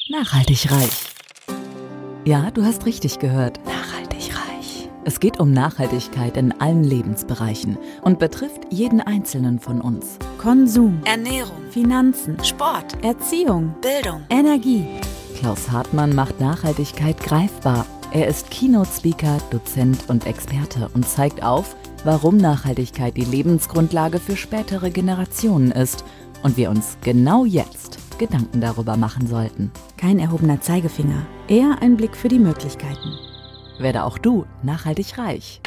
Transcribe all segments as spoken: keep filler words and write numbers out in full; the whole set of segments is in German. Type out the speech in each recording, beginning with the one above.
Nachhaltig reich. Ja, du hast richtig gehört. Nachhaltig reich. Es geht um Nachhaltigkeit in allen Lebensbereichen und betrifft jeden Einzelnen von uns. Konsum, Ernährung, Finanzen, Sport, Erziehung, Bildung, Energie. Klaus Hartmann macht Nachhaltigkeit greifbar. Er ist Keynote-Speaker, Dozent und Experte und zeigt auf, warum Nachhaltigkeit die Lebensgrundlage für spätere Generationen ist und wir uns genau jetzt Gedanken darüber machen sollten. Kein erhobener Zeigefinger, eher ein Blick für die Möglichkeiten. Werde auch du nachhaltig reich.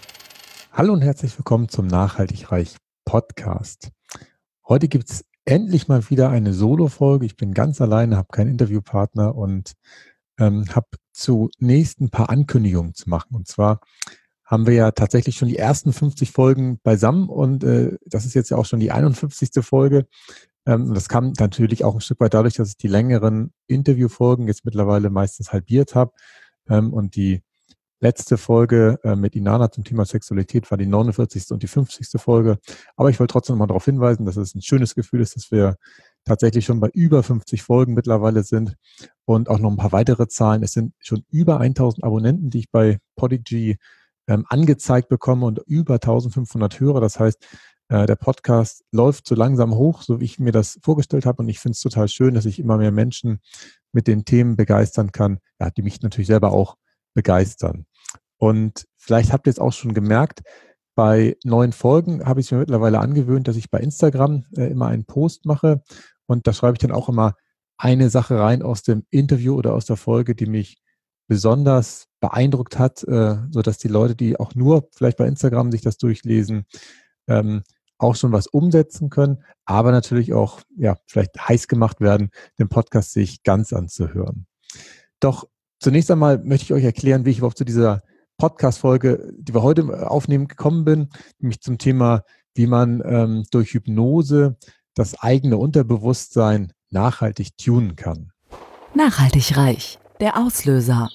Hallo und herzlich willkommen zum Nachhaltig Reich Podcast. Heute gibt es endlich mal wieder eine Solo-Folge. Ich bin ganz alleine, habe keinen Interviewpartner und ähm, habe zunächst ein paar Ankündigungen zu machen. Und zwar haben wir ja tatsächlich schon die ersten fünfzig Folgen beisammen und äh, das ist jetzt ja auch schon die einundfünfzigste Folge. Ähm, das kam natürlich auch ein Stück weit dadurch, dass ich die längeren Interviewfolgen jetzt mittlerweile meistens halbiert habe ähm, und die letzte Folge äh, mit Inanna zum Thema Sexualität war die neunundvierzigste und die fünfzigste Folge. Aber ich wollte trotzdem mal darauf hinweisen, dass es ein schönes Gefühl ist, dass wir tatsächlich schon bei über fünfzig Folgen mittlerweile sind und auch noch ein paar weitere Zahlen. Es sind schon über tausend Abonnenten, die ich bei Podigy ähm, angezeigt bekomme und über eintausendfünfhundert Hörer. Das heißt, äh, der Podcast läuft so langsam hoch, so wie ich mir das vorgestellt habe. Und ich finde es total schön, dass ich immer mehr Menschen mit den Themen begeistern kann, ja, die mich natürlich selber auch begeistern. Und vielleicht habt ihr es auch schon gemerkt, bei neuen Folgen habe ich es mir mittlerweile angewöhnt, dass ich bei Instagram äh, immer einen Post mache und da schreibe ich dann auch immer eine Sache rein aus dem Interview oder aus der Folge, die mich besonders beeindruckt hat, äh, sodass die Leute, die auch nur vielleicht bei Instagram sich das durchlesen, ähm, auch schon was umsetzen können, aber natürlich auch ja vielleicht heiß gemacht werden, den Podcast sich ganz anzuhören. Doch zunächst einmal möchte ich euch erklären, wie ich überhaupt zu dieser Podcast-Folge, die wir heute aufnehmen, gekommen bin, nämlich zum Thema, wie man ähm, durch Hypnose das eigene Unterbewusstsein nachhaltig tunen kann. Nachhaltig reich. Der Auslöser.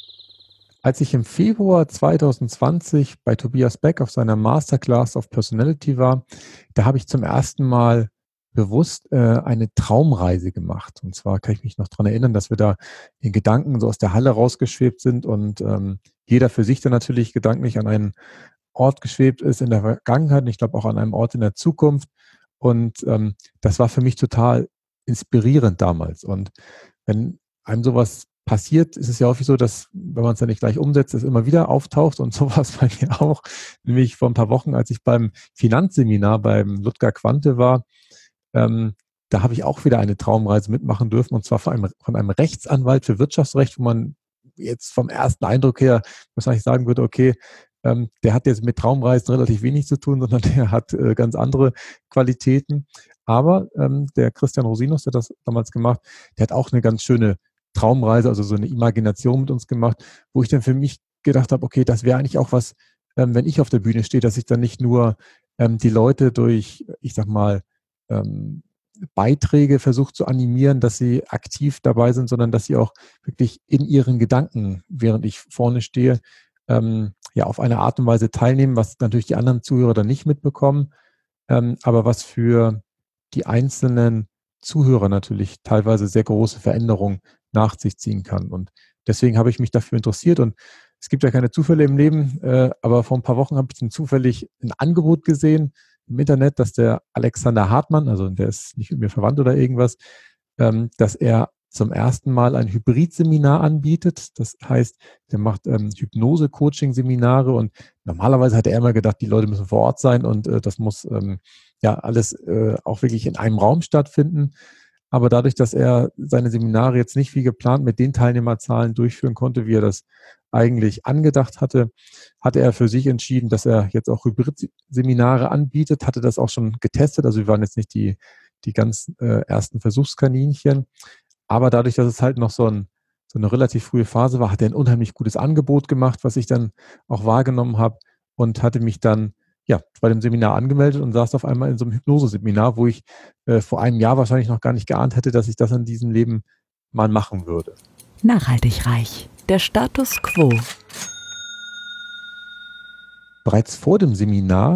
Als ich im Februar zwanzig zwanzig bei Tobias Beck auf seiner Masterclass of Personality war, da habe ich zum ersten Mal bewusst äh, eine Traumreise gemacht. Und zwar kann ich mich noch daran erinnern, dass wir da in Gedanken so aus der Halle rausgeschwebt sind und ähm, jeder für sich dann natürlich gedanklich an einen Ort geschwebt ist in der Vergangenheit und ich glaube auch an einem Ort in der Zukunft. Und ähm, das war für mich total inspirierend damals. Und wenn einem sowas passiert, ist es ja häufig so, dass, wenn man es dann nicht gleich umsetzt, es immer wieder auftaucht und so war es bei mir auch. Nämlich vor ein paar Wochen, als ich beim Finanzseminar beim Ludger Quante war, ähm, da habe ich auch wieder eine Traumreise mitmachen dürfen und zwar von einem, von einem Rechtsanwalt für Wirtschaftsrecht, wo man jetzt vom ersten Eindruck her wahrscheinlich sagen würde, okay, ähm, der hat jetzt mit Traumreisen relativ wenig zu tun, sondern der hat äh, ganz andere Qualitäten. Aber ähm, der Christian Rosinus, der das damals gemacht, der hat auch eine ganz schöne Traumreise, also so eine Imagination mit uns gemacht, wo ich dann für mich gedacht habe, okay, das wäre eigentlich auch was, ähm, wenn ich auf der Bühne stehe, dass ich dann nicht nur ähm, die Leute durch, ich sag mal, ähm, Beiträge versucht zu animieren, dass sie aktiv dabei sind, sondern dass sie auch wirklich in ihren Gedanken, während ich vorne stehe, ähm, ja auf eine Art und Weise teilnehmen, was natürlich die anderen Zuhörer dann nicht mitbekommen, ähm, aber was für die einzelnen Zuhörer natürlich teilweise sehr große Veränderungen nach sich ziehen kann. Und deswegen habe ich mich dafür interessiert und es gibt ja keine Zufälle im Leben, äh, aber vor ein paar Wochen habe ich dann zufällig ein Angebot gesehen im Internet, dass der Alexander Hartmann, also der ist nicht mit mir verwandt oder irgendwas, ähm, dass er zum ersten Mal ein Hybrid-Seminar anbietet. Das heißt, der macht ähm, Hypnose-Coaching-Seminare und normalerweise hat er immer gedacht, die Leute müssen vor Ort sein und äh, das muss ähm, ja alles äh, auch wirklich in einem Raum stattfinden. Aber dadurch, dass er seine Seminare jetzt nicht wie geplant mit den Teilnehmerzahlen durchführen konnte, wie er das eigentlich angedacht hatte, hatte er für sich entschieden, dass er jetzt auch Hybrid-Seminare anbietet, hatte das auch schon getestet. Also wir waren jetzt nicht die, die ganz äh, ersten Versuchskaninchen. Aber dadurch, dass es halt noch so, ein, so eine relativ frühe Phase war, hat er ein unheimlich gutes Angebot gemacht, was ich dann auch wahrgenommen habe und hatte mich dann ja bei dem Seminar angemeldet und saß auf einmal in so einem Hypnose-Seminar, wo ich äh, vor einem Jahr wahrscheinlich noch gar nicht geahnt hätte, dass ich das in diesem Leben mal machen würde. Nachhaltig reich. Der Status quo. Bereits vor dem Seminar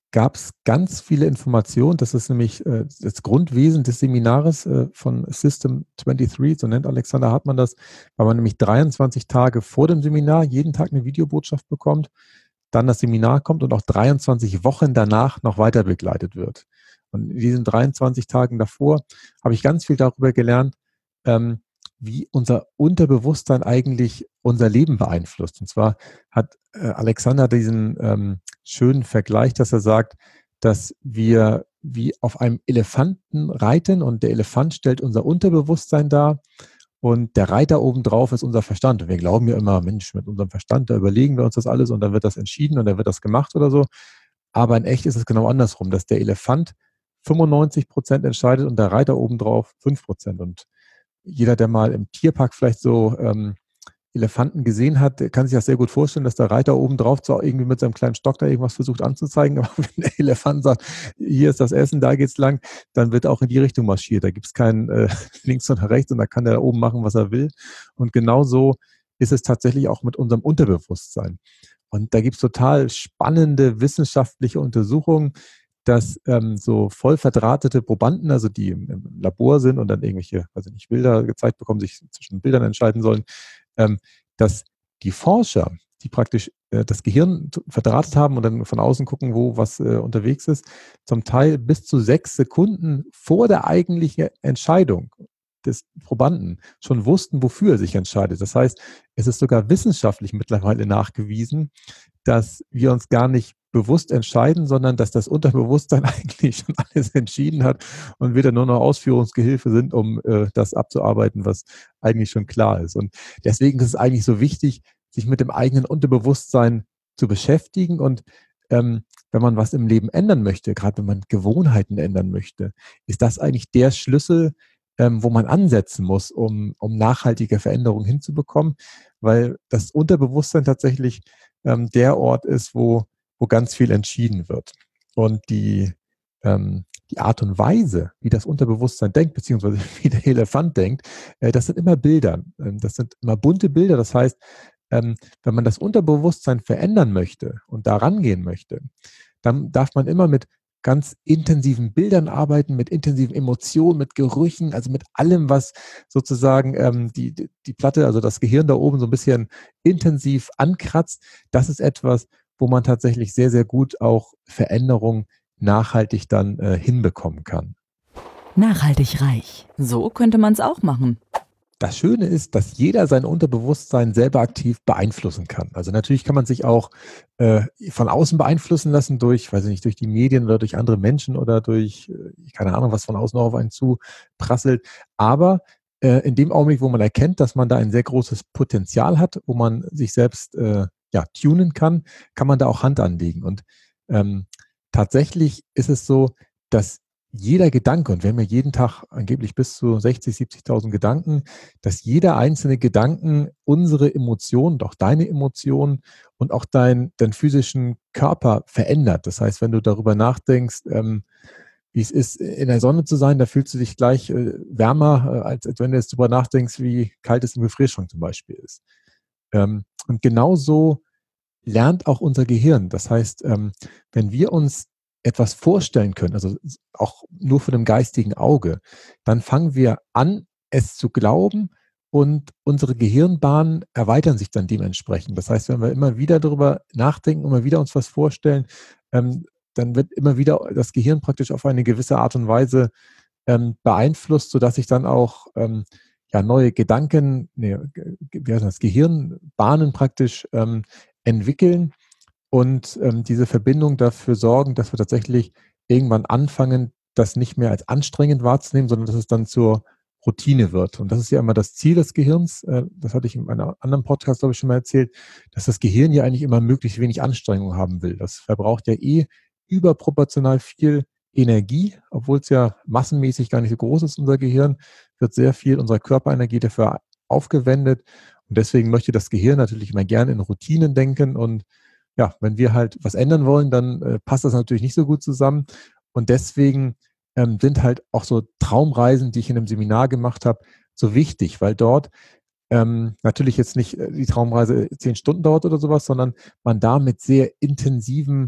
gab es ganz viele Informationen. Das ist nämlich äh, das Grundwesen des Seminares äh, von System dreiundzwanzig, so nennt Alexander Hartmann das, weil man nämlich dreiundzwanzig Tage vor dem Seminar jeden Tag eine Videobotschaft bekommt, dann das Seminar kommt und auch dreiundzwanzig Wochen danach noch weiter begleitet wird. Und in diesen dreiundzwanzig Tagen davor habe ich ganz viel darüber gelernt, ähm, wie unser Unterbewusstsein eigentlich unser Leben beeinflusst. Und zwar hat äh, Alexander diesen ähm, schönen Vergleich, dass er sagt, dass wir wie auf einem Elefanten reiten und der Elefant stellt unser Unterbewusstsein dar und der Reiter obendrauf ist unser Verstand. Und wir glauben ja immer, Mensch, mit unserem Verstand, da überlegen wir uns das alles und dann wird das entschieden und dann wird das gemacht oder so. Aber in echt ist es genau andersrum, dass der Elefant fünfundneunzig Prozent entscheidet und der Reiter obendrauf fünf Prozent. Und jeder, der mal im Tierpark vielleicht so ähm, Elefanten gesehen hat, der kann sich das sehr gut vorstellen, dass der Reiter obendrauf zwar irgendwie mit seinem kleinen Stock da irgendwas versucht anzuzeigen, aber wenn der Elefant sagt, hier ist das Essen, da geht's lang, dann wird auch in die Richtung marschiert. Da gibt's kein äh, links und rechts und da kann der da oben machen, was er will. Und genauso ist es tatsächlich auch mit unserem Unterbewusstsein. Und da gibt's total spannende wissenschaftliche Untersuchungen, dass ähm, so voll verdrahtete Probanden, also die im, im Labor sind und dann irgendwelche, also nicht Bilder gezeigt bekommen, sich zwischen Bildern entscheiden sollen, ähm, dass die Forscher, die praktisch äh, das Gehirn verdrahtet haben und dann von außen gucken, wo was äh, unterwegs ist, zum Teil bis zu sechs Sekunden vor der eigentlichen Entscheidung des Probanden schon wussten, wofür er sich entscheidet. Das heißt, es ist sogar wissenschaftlich mittlerweile nachgewiesen, dass wir uns gar nicht bewusst entscheiden, sondern dass das Unterbewusstsein eigentlich schon alles entschieden hat und wir dann nur noch Ausführungsgehilfe sind, um äh, das abzuarbeiten, was eigentlich schon klar ist. Und deswegen ist es eigentlich so wichtig, sich mit dem eigenen Unterbewusstsein zu beschäftigen und ähm, wenn man was im Leben ändern möchte, gerade wenn man Gewohnheiten ändern möchte, ist das eigentlich der Schlüssel, ähm, wo man ansetzen muss, um, um nachhaltige Veränderungen hinzubekommen, weil das Unterbewusstsein tatsächlich ähm, der Ort ist, wo wo ganz viel entschieden wird. Und die, ähm, die Art und Weise, wie das Unterbewusstsein denkt, beziehungsweise wie der Elefant denkt, äh, das sind immer Bilder. Ähm, das sind immer bunte Bilder. Das heißt, ähm, wenn man das Unterbewusstsein verändern möchte und da rangehen möchte, dann darf man immer mit ganz intensiven Bildern arbeiten, mit intensiven Emotionen, mit Gerüchen, also mit allem, was sozusagen ähm, die, die, die Platte, also das Gehirn da oben so ein bisschen intensiv ankratzt. Das ist etwas, wo man tatsächlich sehr, sehr gut auch Veränderungen nachhaltig dann äh, hinbekommen kann. Nachhaltig reich. So könnte man es auch machen. Das Schöne ist, dass jeder sein Unterbewusstsein selber aktiv beeinflussen kann. Also natürlich kann man sich auch äh, von außen beeinflussen lassen durch, weiß ich nicht, durch die Medien oder durch andere Menschen oder durch, äh, keine Ahnung, was von außen noch auf einen zuprasselt. Aber äh, in dem Augenblick, wo man erkennt, dass man da ein sehr großes Potenzial hat, wo man sich selbst äh, ja, tunen kann, kann man da auch Hand anlegen. Und ähm, tatsächlich ist es so, dass jeder Gedanke, und wir haben ja jeden Tag angeblich bis zu sechzig, siebzigtausend Gedanken, dass jeder einzelne Gedanken unsere Emotionen, doch deine Emotionen und auch dein, deinen physischen Körper verändert. Das heißt, wenn du darüber nachdenkst, ähm, wie es ist, in der Sonne zu sein, da fühlst du dich gleich äh, wärmer, äh, als, als wenn du jetzt darüber nachdenkst, wie kalt es im Gefrierschrank zum Beispiel ist. Ähm, und genauso lernt auch unser Gehirn. Das heißt, ähm, wenn wir uns etwas vorstellen können, also auch nur von dem geistigen Auge, dann fangen wir an, es zu glauben und unsere Gehirnbahnen erweitern sich dann dementsprechend. Das heißt, wenn wir immer wieder darüber nachdenken, immer wieder uns was vorstellen, ähm, dann wird immer wieder das Gehirn praktisch auf eine gewisse Art und Weise ähm, beeinflusst, sodass sich dann auch ähm, ja, neue Gedanken, nee, wie heißt das, Gehirnbahnen praktisch ähm, entwickeln und ähm, diese Verbindung dafür sorgen, dass wir tatsächlich irgendwann anfangen, das nicht mehr als anstrengend wahrzunehmen, sondern dass es dann zur Routine wird. Und das ist ja immer das Ziel des Gehirns, äh, das hatte ich in einem anderen Podcast, glaube ich, schon mal erzählt, dass das Gehirn ja eigentlich immer möglichst wenig Anstrengung haben will. Das verbraucht ja eh überproportional viel Energie, obwohl es ja massenmäßig gar nicht so groß ist, unser Gehirn, wird sehr viel unserer Körperenergie dafür aufgewendet. Und deswegen möchte das Gehirn natürlich immer gerne in Routinen denken. Und ja, wenn wir halt was ändern wollen, dann äh, passt das natürlich nicht so gut zusammen. Und deswegen ähm, sind halt auch so Traumreisen, die ich in einem Seminar gemacht habe, so wichtig, weil dort ähm, natürlich jetzt nicht äh, die Traumreise zehn Stunden dauert oder sowas, sondern man da mit sehr intensiven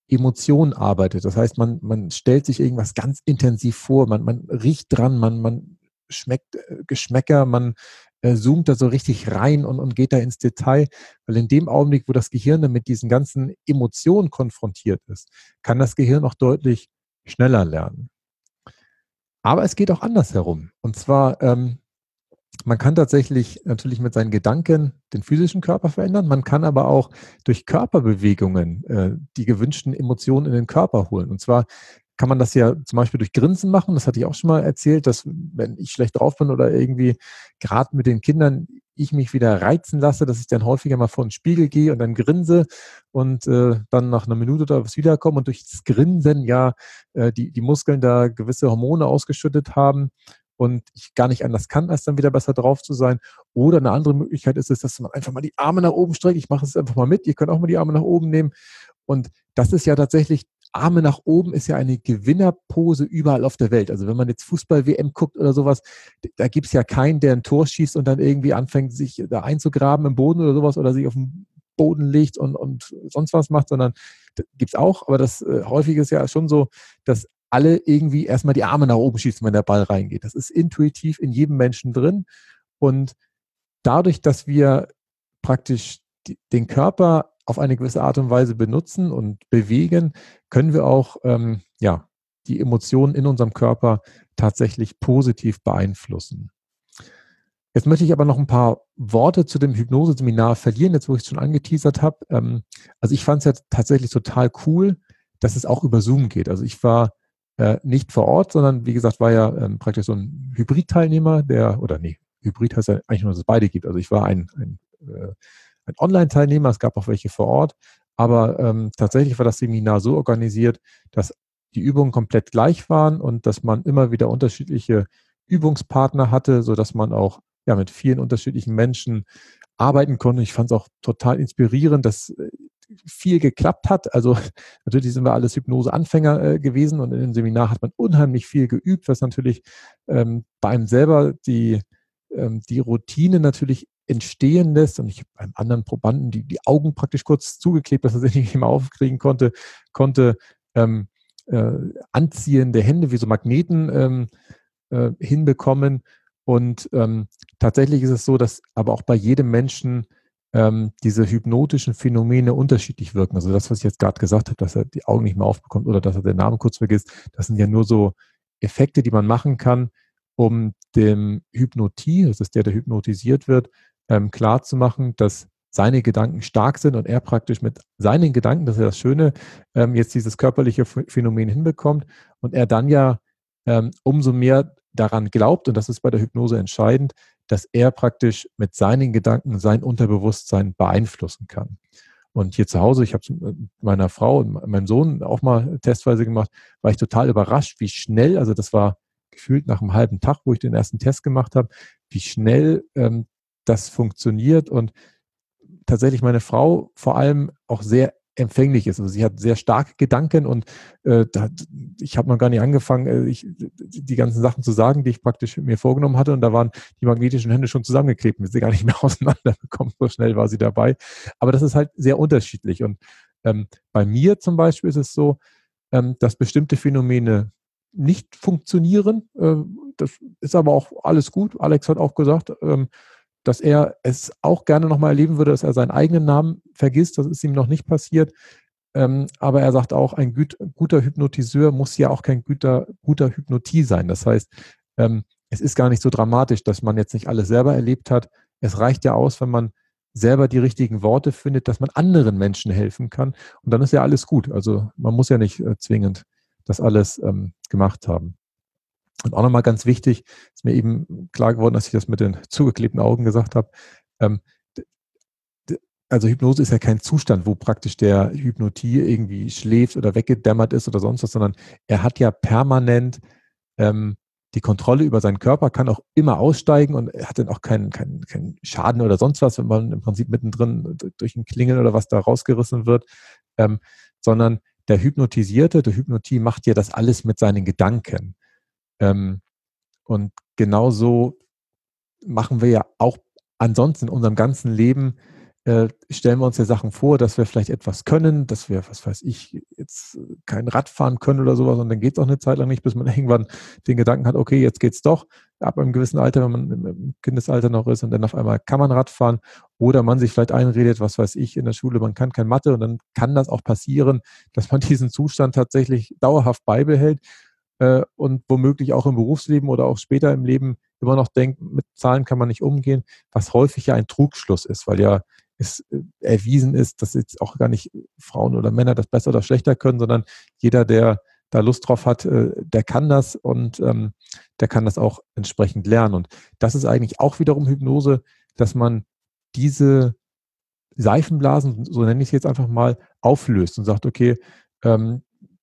Emotionen arbeitet. Das heißt, man, man stellt sich irgendwas ganz intensiv vor, man, man riecht dran, man, man schmeckt äh, Geschmäcker, man äh, zoomt da so richtig rein und, und geht da ins Detail, weil in dem Augenblick, wo das Gehirn dann mit diesen ganzen Emotionen konfrontiert ist, kann das Gehirn auch deutlich schneller lernen. Aber es geht auch andersherum. Und zwar, ähm, man kann tatsächlich natürlich mit seinen Gedanken den physischen Körper verändern. Man kann aber auch durch Körperbewegungen äh, die gewünschten Emotionen in den Körper holen. Und zwar kann man das ja zum Beispiel durch Grinsen machen. Das hatte ich auch schon mal erzählt, dass wenn ich schlecht drauf bin oder irgendwie gerade mit den Kindern ich mich wieder reizen lasse, dass ich dann häufiger mal vor den Spiegel gehe und dann grinse und äh, dann nach einer Minute oder was wiederkomme und durch das Grinsen ja äh, die, die Muskeln da gewisse Hormone ausgeschüttet haben und ich gar nicht anders kann, als dann wieder besser drauf zu sein. Oder eine andere Möglichkeit ist es, dass man einfach mal die Arme nach oben streckt. Ich mache es einfach mal mit. Ihr könnt auch mal die Arme nach oben nehmen. Und das ist ja tatsächlich, Arme nach oben ist ja eine Gewinnerpose überall auf der Welt. Also wenn man jetzt Fußball-W M guckt oder sowas, da gibt es ja keinen, der ein Tor schießt und dann irgendwie anfängt, sich da einzugraben im Boden oder sowas oder sich auf den Boden legt und, und sonst was macht, sondern gibt es auch. Aber das äh, häufig ist ja schon so, dass alle irgendwie erstmal die Arme nach oben schießen, wenn der Ball reingeht. Das ist intuitiv in jedem Menschen drin. Und dadurch, dass wir praktisch die, den Körper auf eine gewisse Art und Weise benutzen und bewegen, können wir auch ähm, ja, die Emotionen in unserem Körper tatsächlich positiv beeinflussen. Jetzt möchte ich aber noch ein paar Worte zu dem Hypnoseseminar verlieren, jetzt wo ich es schon angeteasert habe. Ähm, also ich fand es ja tatsächlich total cool, dass es auch über Zoom geht. Also ich war äh, nicht vor Ort, sondern wie gesagt, war ja ähm, praktisch so ein Hybrid-Teilnehmer, der, oder nee, Hybrid heißt ja eigentlich nur, dass es beide gibt. Also ich war ein, ein, äh, ein Online-Teilnehmer, es gab auch welche vor Ort, aber ähm, tatsächlich war das Seminar so organisiert, dass die Übungen komplett gleich waren und dass man immer wieder unterschiedliche Übungspartner hatte, sodass man auch ja, mit vielen unterschiedlichen Menschen arbeiten konnte. Ich fand es auch total inspirierend, dass viel geklappt hat. Also natürlich sind wir alles Hypnose-Anfänger äh, gewesen und in dem Seminar hat man unheimlich viel geübt, was natürlich ähm, bei einem selber die, ähm, die Routine natürlich entstehen lässt. Und ich habe einem anderen Probanden die, die Augen praktisch kurz zugeklebt, dass er sich nicht mehr aufkriegen konnte, konnte ähm, äh, anziehende Hände wie so Magneten ähm, äh, hinbekommen. Und ähm, tatsächlich ist es so, dass aber auch bei jedem Menschen ähm, diese hypnotischen Phänomene unterschiedlich wirken. Also das, was ich jetzt gerade gesagt habe, dass er die Augen nicht mehr aufbekommt oder dass er den Namen kurz vergisst, das sind ja nur so Effekte, die man machen kann, um dem Hypnotie, das ist der, der hypnotisiert wird, ähm, klarzumachen, dass seine Gedanken stark sind und er praktisch mit seinen Gedanken, das ist ja das Schöne, ähm, jetzt dieses körperliche Phänomen hinbekommt und er dann ja ähm, umso mehr daran glaubt, und das ist bei der Hypnose entscheidend, dass er praktisch mit seinen Gedanken sein Unterbewusstsein beeinflussen kann. Und hier zu Hause, ich habe es mit meiner Frau und meinem Sohn auch mal testweise gemacht, war ich total überrascht, wie schnell, also das war gefühlt nach einem halben Tag, wo ich den ersten Test gemacht habe, wie schnell ähm, das funktioniert und tatsächlich meine Frau vor allem auch sehr empfänglich ist. Also sie hat sehr starke Gedanken und äh, da, ich habe noch gar nicht angefangen, äh, ich, die ganzen Sachen zu sagen, die ich praktisch mir vorgenommen hatte und da waren die magnetischen Hände schon zusammengeklebt und sie gar nicht mehr auseinanderbekommen, so schnell war sie dabei. Aber das ist halt sehr unterschiedlich und ähm, bei mir zum Beispiel ist es so, ähm, dass bestimmte Phänomene nicht funktionieren. Äh, das ist aber auch alles gut. Alex hat auch gesagt, ähm, dass er es auch gerne nochmal erleben würde, dass er seinen eigenen Namen vergisst. Das ist ihm noch nicht passiert. Ähm, aber er sagt auch, ein gut, guter Hypnotiseur muss ja auch kein guter, guter Hypnotie sein. Das heißt, ähm, es ist gar nicht so dramatisch, dass man jetzt nicht alles selber erlebt hat. Es reicht ja aus, wenn man selber die richtigen Worte findet, dass man anderen Menschen helfen kann. Und dann ist ja alles gut. Also man muss ja nicht äh, zwingend das alles ähm, gemacht haben. Und auch nochmal ganz wichtig, ist mir eben klar geworden, dass ich das mit den zugeklebten Augen gesagt habe. Ähm, also Hypnose ist ja kein Zustand, wo praktisch der Hypnotie irgendwie schläft oder weggedämmert ist oder sonst was, sondern er hat ja permanent ähm, die Kontrolle über seinen Körper, kann auch immer aussteigen und er hat dann auch keinen, keinen, keinen Schaden oder sonst was, wenn man im Prinzip mittendrin durch ein Klingeln oder was da rausgerissen wird, ähm, sondern der Hypnotisierte, der Hypnotie macht ja das alles mit seinen Gedanken. Ähm, und genauso machen wir ja auch ansonsten in unserem ganzen Leben äh, stellen wir uns ja Sachen vor, dass wir vielleicht etwas können, dass wir, was weiß ich, jetzt kein Rad fahren können oder sowas und dann geht es auch eine Zeit lang nicht, bis man irgendwann den Gedanken hat, okay, jetzt geht's doch, ab einem gewissen Alter, wenn man im Kindesalter noch ist und dann auf einmal kann man Rad fahren oder man sich vielleicht einredet, was weiß ich, in der Schule, man kann kein Mathe und dann kann das auch passieren, dass man diesen Zustand tatsächlich dauerhaft beibehält äh, und womöglich auch im Berufsleben oder auch später im Leben immer noch denkt, mit Zahlen kann man nicht umgehen, was häufig ja ein Trugschluss ist, weil ja es erwiesen ist, dass jetzt auch gar nicht Frauen oder Männer das besser oder schlechter können, sondern jeder, der da Lust drauf hat, der kann das und ähm, der kann das auch entsprechend lernen. Und das ist eigentlich auch wiederum Hypnose, dass man diese Seifenblasen, so nenne ich es jetzt einfach mal, auflöst und sagt, okay, ähm,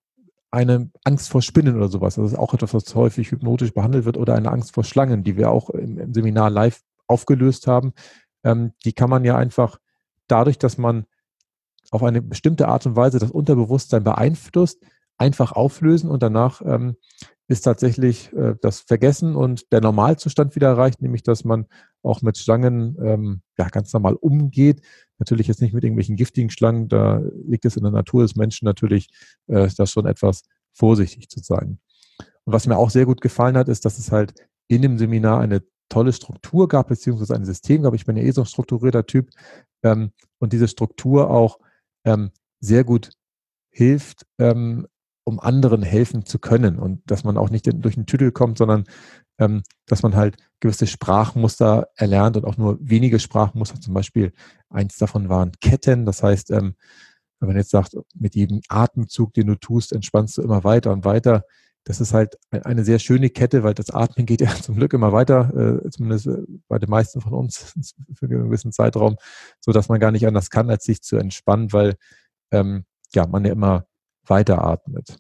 eine Angst vor Spinnen oder sowas, das ist auch etwas, was häufig hypnotisch behandelt wird, oder eine Angst vor Schlangen, die wir auch im, im Seminar live aufgelöst haben. Ähm, die kann man ja einfach dadurch, dass man auf eine bestimmte Art und Weise das Unterbewusstsein beeinflusst, einfach auflösen und danach ähm, ist tatsächlich äh, das Vergessen und der Normalzustand wieder erreicht, nämlich dass man auch mit Schlangen ähm, ja, ganz normal umgeht. Natürlich jetzt nicht mit irgendwelchen giftigen Schlangen, da liegt es in der Natur des Menschen natürlich, äh, das schon etwas vorsichtig zu sein. Und was mir auch sehr gut gefallen hat, ist, dass es halt in dem Seminar eine tolle Struktur gab, beziehungsweise ein System gab. Ich bin ja eh so ein strukturierter Typ ähm, und diese Struktur auch ähm, sehr gut hilft, ähm, um anderen helfen zu können und dass man auch nicht durch den Tüdel kommt, sondern ähm, dass man halt gewisse Sprachmuster erlernt und auch nur wenige Sprachmuster, zum Beispiel eins davon waren Ketten, das heißt, ähm, wenn man jetzt sagt, mit jedem Atemzug, den du tust, entspannst du immer weiter und weiter. Das ist halt eine sehr schöne Kette, weil das Atmen geht ja zum Glück immer weiter, äh, zumindest bei den meisten von uns für einen gewissen Zeitraum, sodass man gar nicht anders kann, als sich zu entspannen, weil ähm, ja, man ja immer weiter atmet.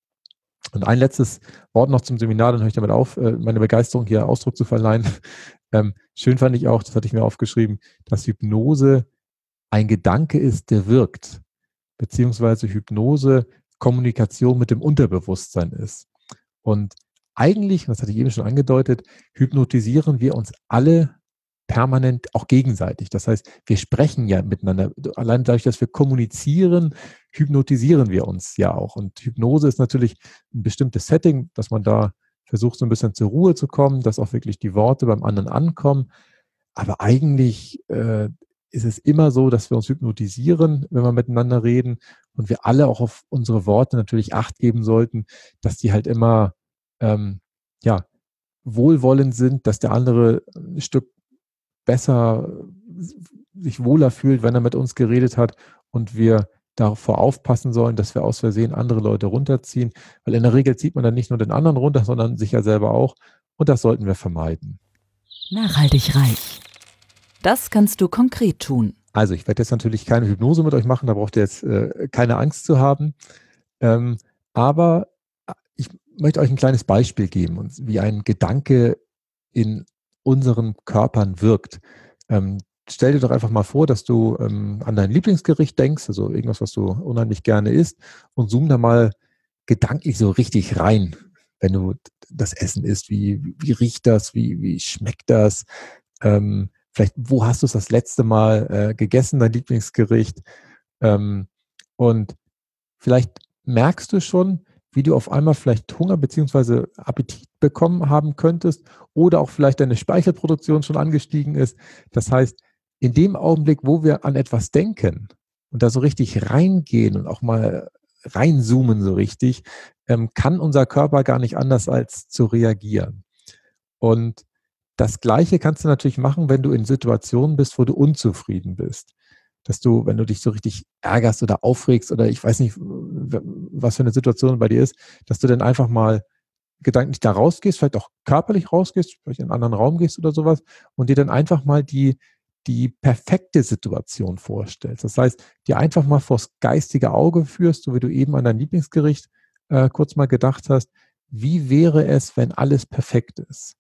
Und ein letztes Wort noch zum Seminar, dann höre ich damit auf, äh, meine Begeisterung hier Ausdruck zu verleihen. Ähm, schön fand ich auch, das hatte ich mir aufgeschrieben, dass Hypnose ein Gedanke ist, der wirkt, beziehungsweise Hypnose Kommunikation mit dem Unterbewusstsein ist. Und eigentlich, das hatte ich eben schon angedeutet, hypnotisieren wir uns alle permanent auch gegenseitig. Das heißt, wir sprechen ja miteinander. Allein dadurch, dass wir kommunizieren, hypnotisieren wir uns ja auch. Und Hypnose ist natürlich ein bestimmtes Setting, dass man da versucht, so ein bisschen zur Ruhe zu kommen, dass auch wirklich die Worte beim anderen ankommen. Aber eigentlich äh, ist es immer so, dass wir uns hypnotisieren, wenn wir miteinander reden und wir alle auch auf unsere Worte natürlich Acht geben sollten, dass die halt immer ähm, ja, wohlwollend sind, dass der andere ein Stück besser sich wohler fühlt, wenn er mit uns geredet hat und wir davor aufpassen sollen, dass wir aus Versehen andere Leute runterziehen, weil in der Regel zieht man dann nicht nur den anderen runter, sondern sich ja selber auch und das sollten wir vermeiden. Nachhaltig reich. Das kannst du konkret tun. Also ich werde jetzt natürlich keine Hypnose mit euch machen, da braucht ihr jetzt äh, keine Angst zu haben, ähm, aber ich möchte euch ein kleines Beispiel geben, wie ein Gedanke in unseren Körpern wirkt. Ähm, stell dir doch einfach mal vor, dass du ähm, an dein Lieblingsgericht denkst, also irgendwas, was du unheimlich gerne isst, und zoom da mal gedanklich so richtig rein, wenn du das Essen isst. Wie, wie riecht das? Wie, wie schmeckt das? Ähm, vielleicht, wo hast du es das letzte Mal äh, gegessen, dein Lieblingsgericht? Ähm, und vielleicht merkst du schon, wie du auf einmal vielleicht Hunger bzw. Appetit bekommen haben könntest oder auch vielleicht deine Speichelproduktion schon angestiegen ist. Das heißt, in dem Augenblick, wo wir an etwas denken und da so richtig reingehen und auch mal reinzoomen so richtig, ähm, kann unser Körper gar nicht anders als zu reagieren. Und das Gleiche kannst du natürlich machen, wenn du in Situationen bist, wo du unzufrieden bist. Dass du, wenn du dich so richtig ärgerst oder aufregst oder ich weiß nicht, was für eine Situation bei dir ist, dass du dann einfach mal gedanklich da rausgehst, vielleicht auch körperlich rausgehst, vielleicht in einen anderen Raum gehst oder sowas und dir dann einfach mal die, die perfekte Situation vorstellst. Das heißt, dir einfach mal vors geistige Auge führst, so wie du eben an dein Lieblingsgericht äh, kurz mal gedacht hast, wie wäre es, wenn alles perfekt ist?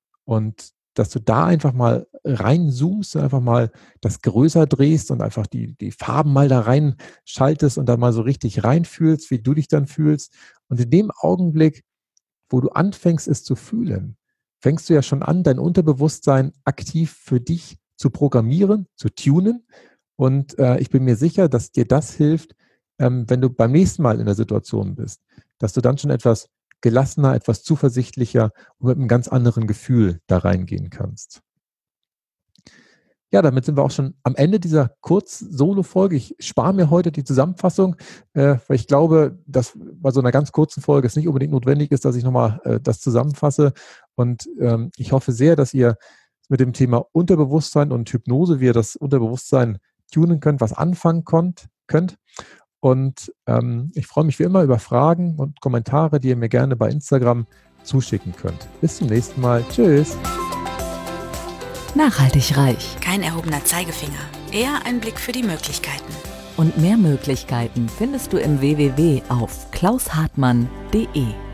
Und dass du da einfach mal reinzoomst und einfach mal das größer drehst und einfach die, die Farben mal da reinschaltest und da mal so richtig reinfühlst, wie du dich dann fühlst. Und in dem Augenblick, wo du anfängst, es zu fühlen, fängst du ja schon an, dein Unterbewusstsein aktiv für dich zu programmieren, zu tunen. Und äh, ich bin mir sicher, dass dir das hilft, ähm, wenn du beim nächsten Mal in der Situation bist, dass du dann schon etwas gelassener, etwas zuversichtlicher und mit einem ganz anderen Gefühl da reingehen kannst. Ja, damit sind wir auch schon am Ende dieser Kurz-Solo-Folge. Ich spare mir heute die Zusammenfassung, äh, weil ich glaube, dass bei so einer ganz kurzen Folge es nicht unbedingt notwendig ist, dass ich nochmal äh, das zusammenfasse. Und ähm, ich hoffe sehr, dass ihr mit dem Thema Unterbewusstsein und Hypnose, wie ihr das Unterbewusstsein tunen könnt, was anfangen konnt, könnt. Und ähm, ich freue mich wie immer über Fragen und Kommentare, die ihr mir gerne bei Instagram zuschicken könnt. Bis zum nächsten Mal. Tschüss. Nachhaltig reich. Kein erhobener Zeigefinger, eher ein Blick für die Möglichkeiten. Und mehr Möglichkeiten findest du im w w w punkt auf klaus hartmann punkt de.